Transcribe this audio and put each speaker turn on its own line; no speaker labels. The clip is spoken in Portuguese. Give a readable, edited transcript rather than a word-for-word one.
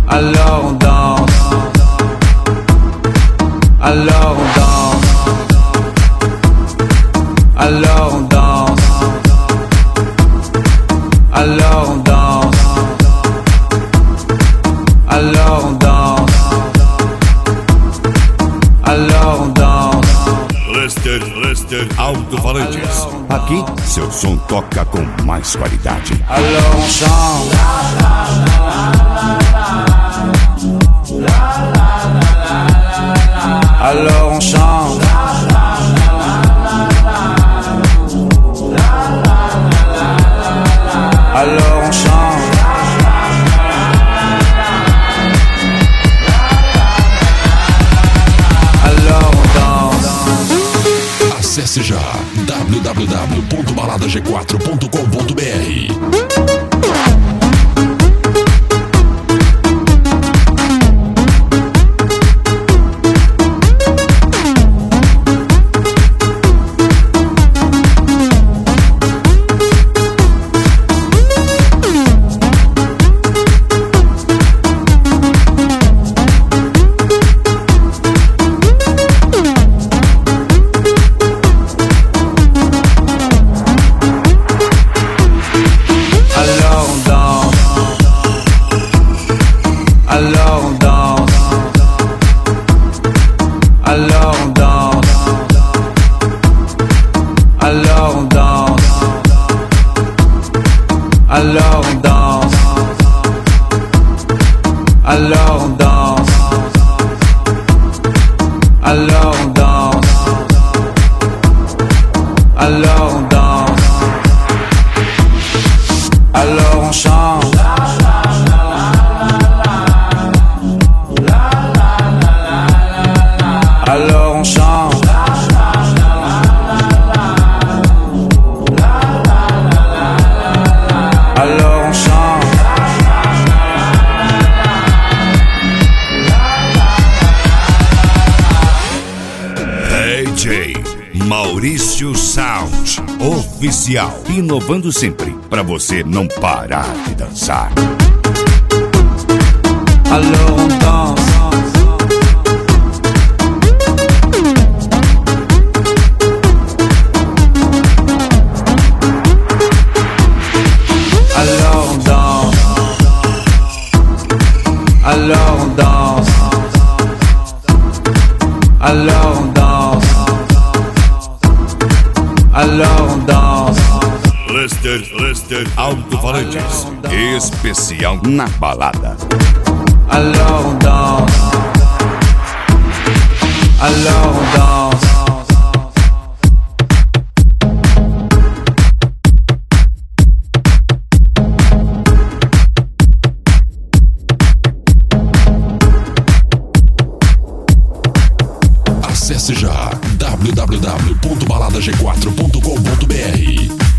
alors on danse, alors on danse, alors on danse, alors on danse, alors on danse, alors on danse.
Lester Alto-Falantes.
Aqui, seu som toca com mais qualidade.
Alors on chante, alors on chante, alors on chante. Alors on danse.
Acesse já www.baladag4.com.br. Alors on danse, alors on danse, alors on danse, alors on danse, alors on chante, alors on chante, alors on chante.
DJ Maurício Sound Oficial, inovando sempre pra você não parar de dançar.
Alors on danse, alors on danse, alors on danse, alors on danse, alors on danse.
Lester Alto-Falantes.
Especial na balada.
Alors on danse, alors on danse.
Acesse já www.baladag4.com.br.